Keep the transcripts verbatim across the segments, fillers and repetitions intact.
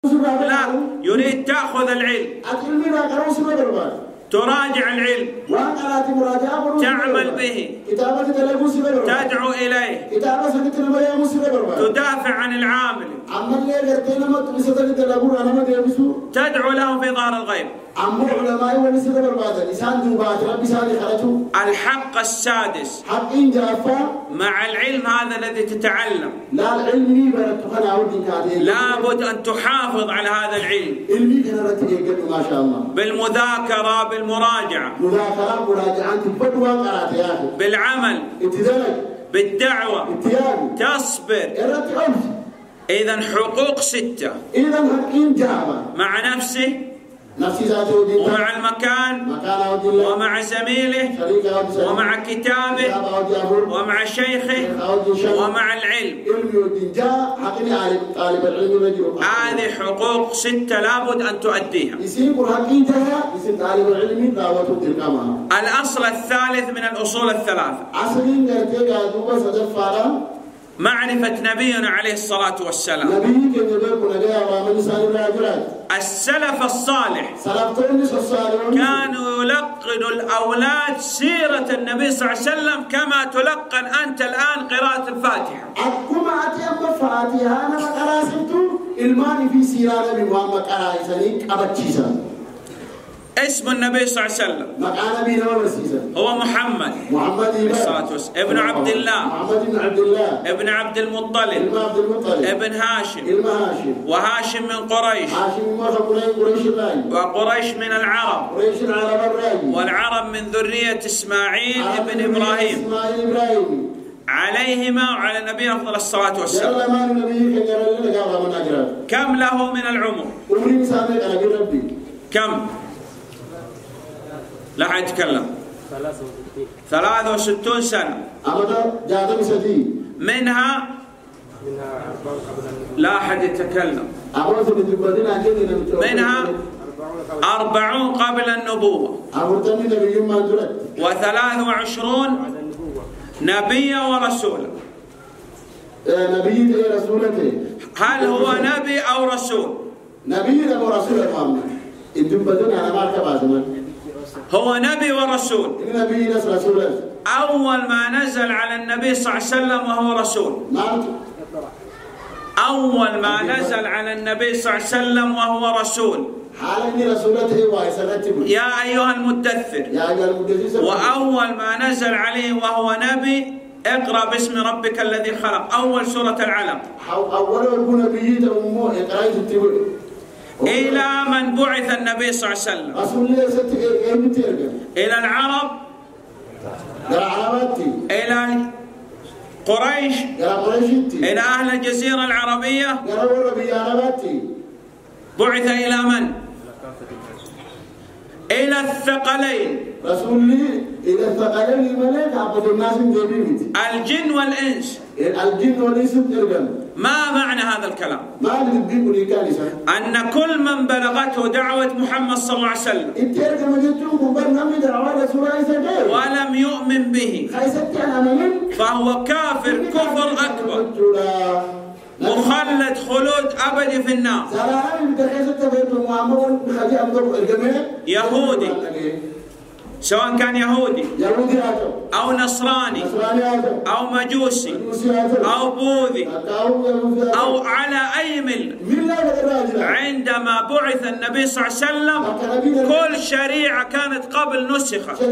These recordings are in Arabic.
لا، يريد تأخذ العلم، تراجع العلم، تعمل به، تدعو إليه، تدافع عن العامل، تدعو له في ظهر الغيب. الحق السادس مع العلم هذا الذي تتعلم لابد أن تحافظ على هذا العلم بالمذاكرة، بالمراجعة، بالعمل، بالدعوة، تصبر. إذن حقوق ستة مع نفسه ومع المكان ومع زميله ومع كتابه ومع شيخه ومع العلم. هذه حقوق ستة لابد أن تؤديها. الأصل الثالث من الأصول الثلاثة معرفة نبينا عليه الصلاة والسلام. السلف الصالح كانوا يلقن الأولاد سيرة النبي صلى الله عليه وسلم كما تلقن أنت الآن قراءة الفاتحة. اسم النبي صلى الله عليه وسلم هو محمد ابن عبد الله ابن عبد المطلب ابن هاشم، وهاشم من قريش، وقريش من العرب، والعرب من ذرية إسماعيل ابن إبراهيم عليهما وعلى النبي أفضل الصلاة والسلام. كم له من العمر؟ كم؟ لا حد يتكلم. ثلاثة وستون سنة. منها لا أحد يتكلم. منها أربعون قبل النبوة، وثلاث وعشرون نبيا ورسولا. هل هو نبي أو رسول؟ نبي أو رسول محمد. هو نبي ورسول. أول ما نزل على النبي صلى الله عليه وسلم وهو رسول. أول ما نزل على النبي صلى الله عليه وسلم وهو رسول. يا أيها المدثر. وأول ما نزل عليه وهو نبي اقرأ باسم ربك الذي خلق، أول سورة العلق. إلى من بعث النبي صلى الله عليه وسلم؟ إلى العرب، إلى قريش، إلى أهل الجزيرة العربية. بعث إلى من؟ إلى الثقلين، إلى الثقلين الملك عبد الناس جميل، الجن والإنس. الجن والإنس ما معنى هذا الكلام؟ أن كل من بلغته دعوة محمد صلى الله عليه وسلم ولم يؤمن به فهو كافر كفر أكبر مخلد خلود أبدي في النار. يهودي، سواء كان يهودي أو نصراني أو مجوسي أو بوذي أو على أي ملة، عندما بعث النبي صلى الله عليه وسلم كل شريعة كانت قبل نسخت.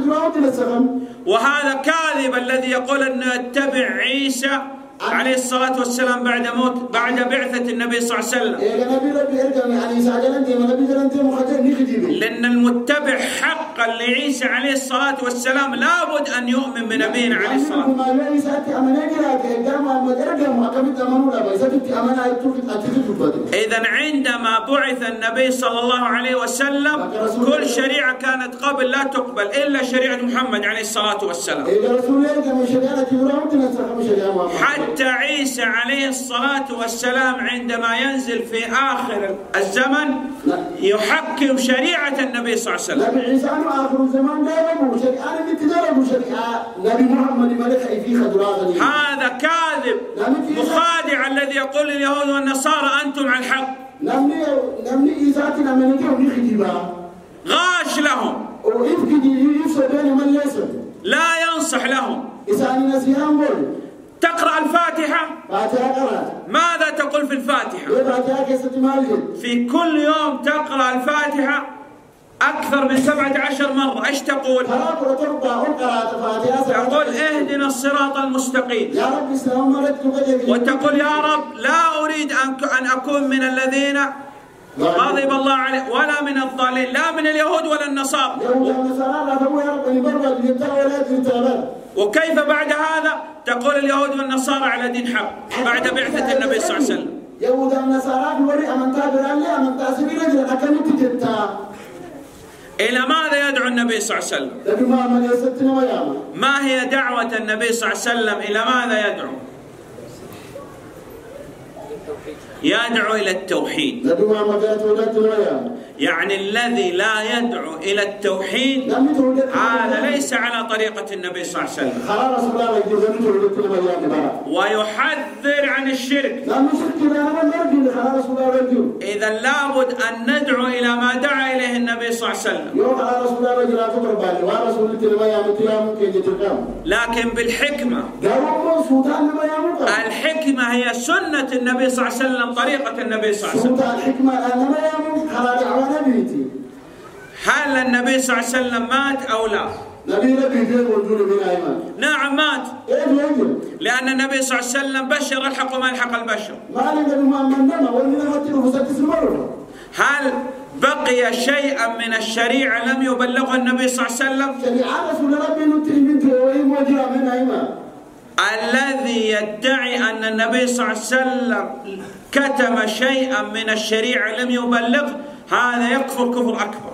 وهذا كاذب الذي يقول أن نتبع عيسى عليه الصلاة والسلام بعد موت بعد بعثة النبي صلى الله عليه وسلم، لأن المتبع حقا لعيسى عليه الصلاة والسلام لابد أن يؤمن بنبينا عليه الصلاة والسلام. إذن عندما بعث النبي صلى الله عليه وسلم كل شريعة كانت قبل لا تقبل إلا شريعة محمد عليه الصلاة والسلام. حتى عيسى عليه الصلاة والسلام عندما ينزل في آخر الزمن يحكم شريعة النبي صلى الله عليه وسلم. هذا كاذب مخادع الذي يقول اليهود والنصارى أنتم على الحق. غاش لهم، لا ينصح لهم. تقرأ الفاتحة، ماذا تقول في الفاتحة؟ في كل يوم تقرأ الفاتحة أكثر من سبعة عشر مرة، إيش تقول؟ تقول اهدنا الصراط المستقيم، وتقول يا رب لا أريد أن أكون من الذين غضب الله عليه ولا من الضالين، لا من اليهود ولا النصارى. وكيف بعد هذا تقول اليهود والنصارى على دين حق بعد بعثة النبي صلى الله عليه وسلم؟ إلى ماذا يدعو النبي صلى الله عليه وسلم؟ ما هي دعوة النبي صلى الله عليه وسلم؟ إلى ماذا يدعو؟ يدعو إلى التوحيد. يعني الذي لا يدعو إلى التوحيد هذا ليس على طريقة النبي صلى الله عليه وسلم، ويحذر عن الشرك. إذا لابد أن ندعو إلى ما دعا إليه النبي صلى الله عليه وسلم، لكن بالحكمة. الحكمة هي سنة النبي صلى الله عليه وسلم، طريقة النبي صلى الله عليه وسلم. هل النبي صلى الله عليه وسلم مات أو لا؟ نعم مات، لأن النبي صلى الله عليه وسلم بشر الحق وما يلحق البشر. هل بقي شيئا من الشريعة لم يبلغه النبي صلى الله عليه وسلم؟ الذي يدعي أن النبي صلى الله عليه وسلم كتم شيئا من الشريعة لم يبلغه هذا يكفر كفر أكبر.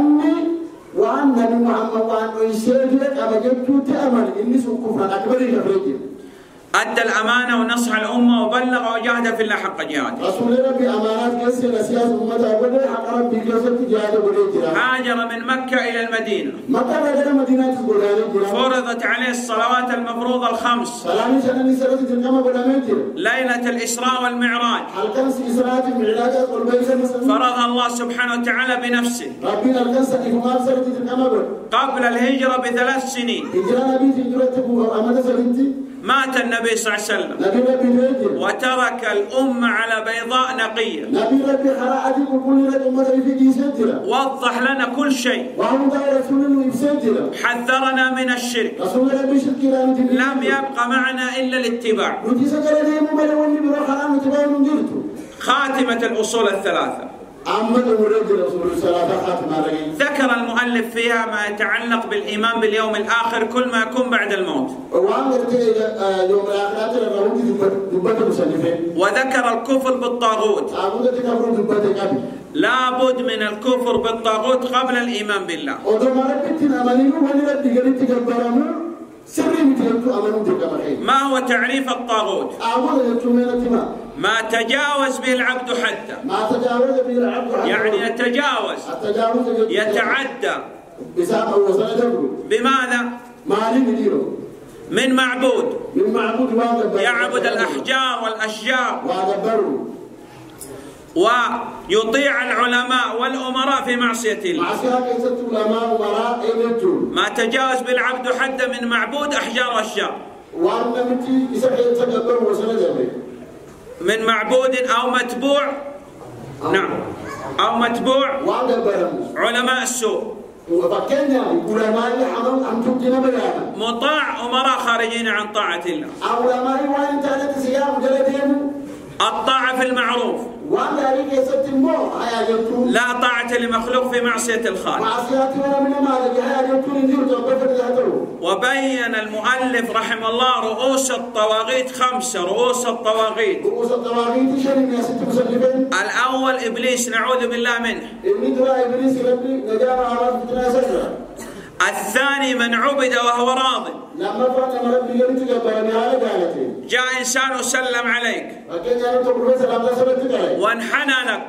أدى الأمانة ونصح الأمة وبلغ وجاهد في الله حق جهاده. هاجر من مكة إلى المدينة، فرضت عليه الصلوات المفروضة الخمس، ليلة الإسراء والمعراج فرضها الله سبحانه وتعالى بنفسه قبل الهجرة بثلاث سنين. مات النبي صلى الله عليه وسلم وترك الأمة على بيضاء نقية. وضح لنا كل شيء، حذرنا من الشرك، لم يبق معنا إلا الاتباع. خاتمة الأصول الثلاثة ذكر المؤلف فيها ما يتعلق بالإيمان باليوم الآخر، كل ما يكون بعد الموت، وذكر الكفر بالطاغوت. لا بد من الكفر بالطاغوت قبل الإيمان بالله. ما هو تعريف الطاغوت؟ ما تجاوز به العبد حده، يعني يتجاوز، يتعدى. بماذا؟ من معبود يعبد الأحجار والأشجار، ويطيع العلماء والأمراء في معصية الله. ما تجاوز بالعبد حده من معبود أحجار وأشجار، من معبود أو متبوع، نعم، أو متبوع علماء السوء، مطاع أمراء خارجين عن طاعة الله. الطاعة في المعروف، لا طاعة لمخلوق في معصية الخالق. وبين المؤلف رحمه الله رؤوس الطواغيت خمسة. رؤوس الطواغيت الأول إبليس، نعوذ بالله منه. الثاني من عبد وهو راض، جاء إنسان وسلم عليك وانحنى لك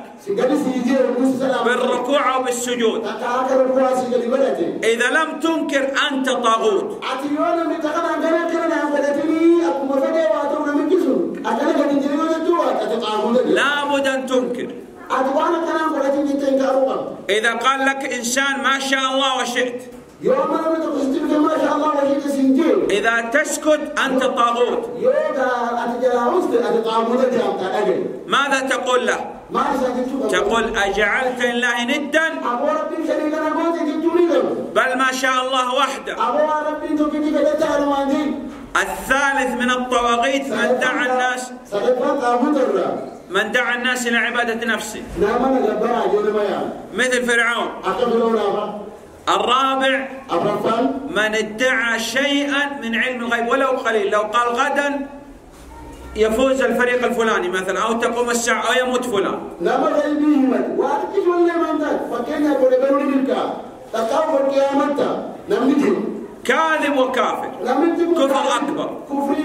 بالركوع أو بالسجود، إذا لم تنكر أنت طاغوت. لا بد أن تنكر. إذا قال لك إنسان ما شاء الله وشئت، إذا تسكت أنت طاغوت. ماذا تقول له؟ تقول أجعلت الله ندا؟ بل ما شاء الله وحده. الثالث من الطواغيت من دعا الناس من دعا الناس إلى عبادة نفسه مثل فرعون. الرابع من ادعى شيئا من علم الغيب ولو قليل، لو قال غدا يفوز الفريق الفلاني مثلا، أو تقوم الساعة أو يموت فلان. كاذب وكافر، كفر أكبر.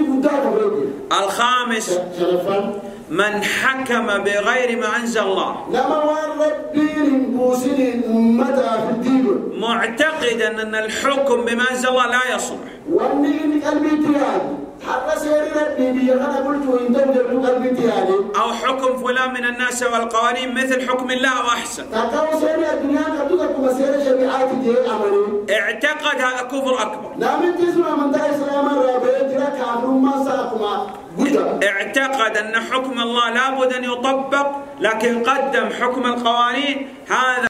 الخامس من حكم بغير ما أنزل الله معتقدا أن الحكم بما أنزل الله لا يصلح، أو حكم فلان من الناس والقوانين مثل حكم الله وأحسن، اعتقد هذا كفر أكبر. اعتقد أن حكم الله لابد أن يطبق لكن قدم حكم القوانين، هذا